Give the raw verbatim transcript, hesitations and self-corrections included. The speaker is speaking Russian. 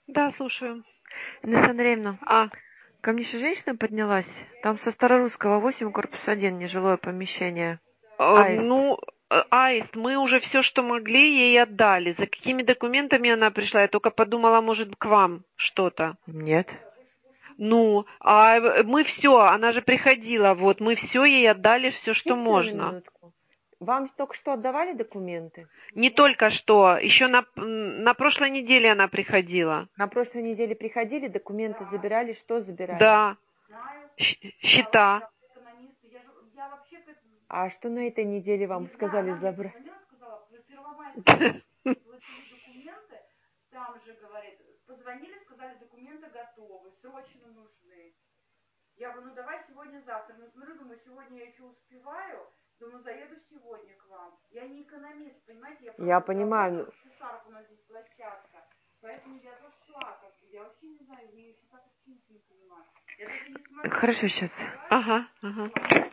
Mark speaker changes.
Speaker 1: Да, слушаю.
Speaker 2: Инесса Андреевна,
Speaker 1: А,
Speaker 2: ко мне же женщина поднялась. Там со Старорусского восемь, корпус один, нежилое помещение.
Speaker 1: э,
Speaker 2: Аист.
Speaker 1: ну, э, Аист, мы уже все, что могли, ей отдали. За какими документами она пришла? Я только подумала, может, к вам что-то.
Speaker 2: Нет.
Speaker 1: Ну, а э, мы все, она же приходила, вот, мы все ей отдали, все, что
Speaker 2: Идите сюда на
Speaker 1: можно.
Speaker 2: минутку. Вам только что отдавали документы?
Speaker 1: Не только что, еще на, м, на прошлой неделе она приходила.
Speaker 2: На прошлой неделе приходили, документы забирали, что забирали?
Speaker 1: Да, щ- счета.
Speaker 2: А что на этой неделе вам сказали забрать?
Speaker 3: Там же, говорит, позвонили, сказали, документы готовы, срочно нужны. Я говорю, ну давай сегодня-завтра. Ну смотрю, думаю, сегодня я еще успеваю. Думаю, заеду сегодня к вам. Я не экономист, понимаете, я просто
Speaker 2: Я понимаю.
Speaker 3: работаю в Шишарах, у нас здесь площадка. Поэтому я зашла, как бы, я вообще не знаю, я еще так вообще ничего не понимаю. Я даже не смотрю.
Speaker 2: Хорошо, сейчас.
Speaker 1: Ага, ага.